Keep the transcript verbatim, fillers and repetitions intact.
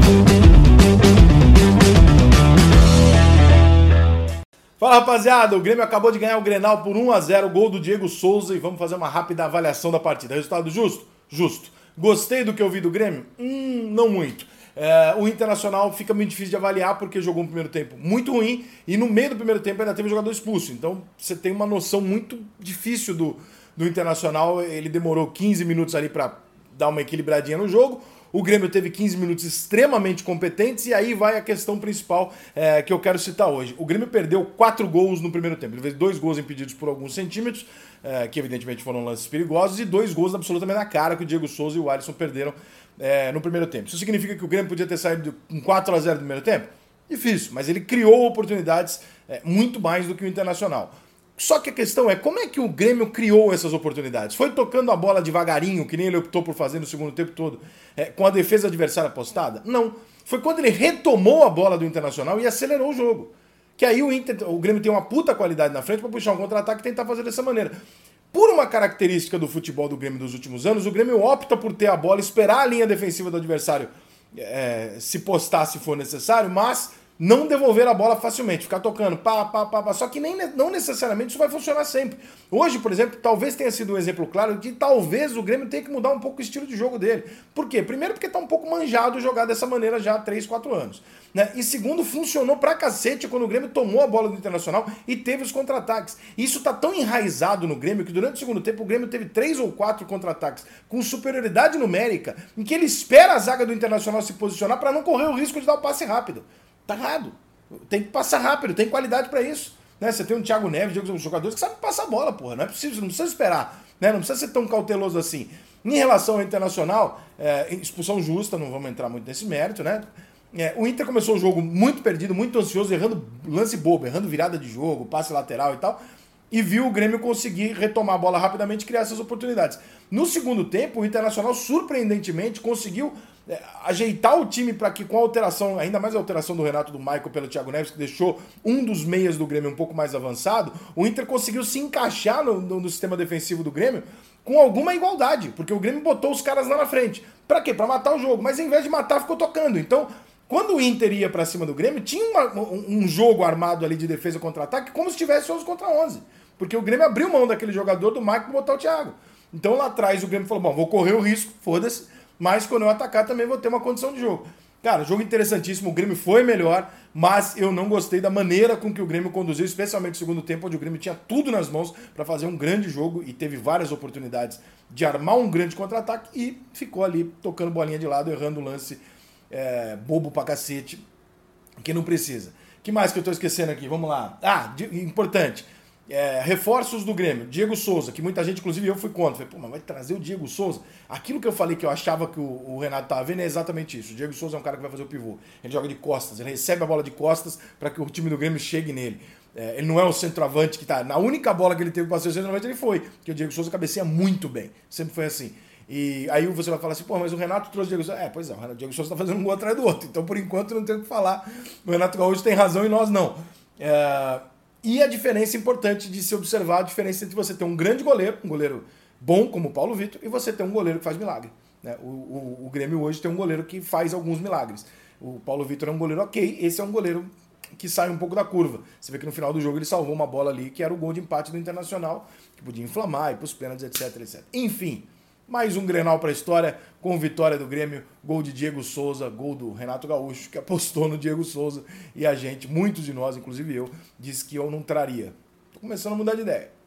Fala, rapaziada, o Grêmio acabou de ganhar o Grenal por um a zero, gol do Diego Souza, e vamos fazer uma rápida avaliação da partida. Resultado justo? Justo. Gostei do que eu vi do Grêmio? Hum, não muito. É, o Internacional fica muito difícil de avaliar porque jogou um primeiro tempo muito ruim e no meio do primeiro tempo ainda teve um jogador expulso. Então você tem uma noção muito difícil do, do Internacional. Ele demorou quinze minutos ali para dar uma equilibradinha no jogo. O Grêmio teve quinze minutos extremamente competentes e aí vai a questão principal é, que eu quero citar hoje. O Grêmio perdeu quatro gols no primeiro tempo. Ele fez dois gols impedidos por alguns centímetros, é, que evidentemente foram lances perigosos, e dois gols absolutamente na cara que o Diego Souza e o Alisson perderam é, no primeiro tempo. Isso significa que o Grêmio podia ter saído com quatro a zero no primeiro tempo? Difícil, mas ele criou oportunidades é, muito mais do que o Internacional. Só que a questão é, como é que o Grêmio criou essas oportunidades? Foi tocando a bola devagarinho, que nem ele optou por fazer no segundo tempo todo, é, com a defesa adversária apostada? Não. Foi quando ele retomou a bola do Internacional e acelerou o jogo. Que aí o, Inter, o Grêmio tem uma puta qualidade na frente para puxar um contra-ataque e tentar fazer dessa maneira. Por uma característica do futebol do Grêmio dos últimos anos, o Grêmio opta por ter a bola, esperar a linha defensiva do adversário é, se postar se for necessário, mas não devolver a bola facilmente, ficar tocando, pá, pá, pá, pá. Só que nem, não necessariamente isso vai funcionar sempre. Hoje, por exemplo, talvez tenha sido um exemplo claro de talvez o Grêmio tenha que mudar um pouco o estilo de jogo dele. Por quê? Primeiro porque tá um pouco manjado jogar dessa maneira já há três, quatro anos. Né? E segundo, funcionou pra cacete quando o Grêmio tomou a bola do Internacional e teve os contra-ataques. Isso tá tão enraizado no Grêmio que durante o segundo tempo o Grêmio teve três ou quatro contra-ataques com superioridade numérica em que ele espera a zaga do Internacional se posicionar para não correr o risco de dar o passe rápido. Tá errado. Tem que passar rápido, tem qualidade pra isso. Né? Você tem um Thiago Neves, um jogadores que sabem passar a bola, porra. Não é possível, não precisa esperar. Né? Não precisa ser tão cauteloso assim. Em relação ao Internacional, é, expulsão justa, não vamos entrar muito nesse mérito, né? É, o Inter começou o jogo muito perdido, muito ansioso, errando lance bobo, errando virada de jogo, passe lateral e tal, e viu o Grêmio conseguir retomar a bola rapidamente e criar essas oportunidades. No segundo tempo, o Internacional, surpreendentemente, conseguiu é, ajeitar o time para que, com a alteração, ainda mais a alteração do Renato do Michael pelo Thiago Neves, que deixou um dos meias do Grêmio um pouco mais avançado, o Inter conseguiu se encaixar no, no, no sistema defensivo do Grêmio com alguma igualdade, porque o Grêmio botou os caras lá na frente. Para quê? Para matar o jogo, mas em vez de matar, ficou tocando. Então, quando o Inter ia pra cima do Grêmio, tinha uma, um jogo armado ali de defesa contra-ataque como se tivesse onze contra onze. Porque o Grêmio abriu mão daquele jogador do Mike pra botar o Thiago. Então lá atrás o Grêmio falou, bom, vou correr o risco, foda-se, mas quando eu atacar também vou ter uma condição de jogo. Cara, jogo interessantíssimo, o Grêmio foi melhor, mas eu não gostei da maneira com que o Grêmio conduziu, especialmente no segundo tempo, onde o Grêmio tinha tudo nas mãos para fazer um grande jogo e teve várias oportunidades de armar um grande contra-ataque e ficou ali tocando bolinha de lado, errando o lance É, bobo pra cacete, que não precisa. Que mais que eu tô esquecendo aqui? Vamos lá. Ah, de, importante. É, reforços do Grêmio. Diego Souza, que muita gente, inclusive eu fui contra. Falei, pô, mas vai trazer o Diego Souza? Aquilo que eu falei que eu achava que o, o Renato tava vendo é exatamente isso. O Diego Souza é um cara que vai fazer o pivô. Ele joga de costas, ele recebe a bola de costas para que o time do Grêmio chegue nele. É, ele não é o centroavante que tá... Na única bola que ele teve para ser o centroavante, ele foi. Porque o Diego Souza cabeceia muito bem. Sempre foi assim. E aí você vai falar assim, pô, mas o Renato trouxe o Diego Souza. É, pois é, o Diego Souza tá fazendo um gol atrás do outro. Então, por enquanto, não tem o que falar. O Renato Gaúcho tem razão e nós não. É... E a diferença importante de se observar, a diferença entre você ter um grande goleiro, um goleiro bom como o Paulo Vitor, e você ter um goleiro que faz milagre. Né? O, o, o Grêmio hoje tem um goleiro que faz alguns milagres. O Paulo Vitor é um goleiro ok, esse é um goleiro que sai um pouco da curva. Você vê que no final do jogo ele salvou uma bola ali, que era o gol de empate do Internacional, que podia inflamar, ir pros pênaltis, etc, etcétera. Enfim, mais um Grenal para a história, com vitória do Grêmio, gol de Diego Souza, gol do Renato Gaúcho, que apostou no Diego Souza, e a gente, muitos de nós, inclusive eu, disse que eu não traria. Tô começando a mudar de ideia.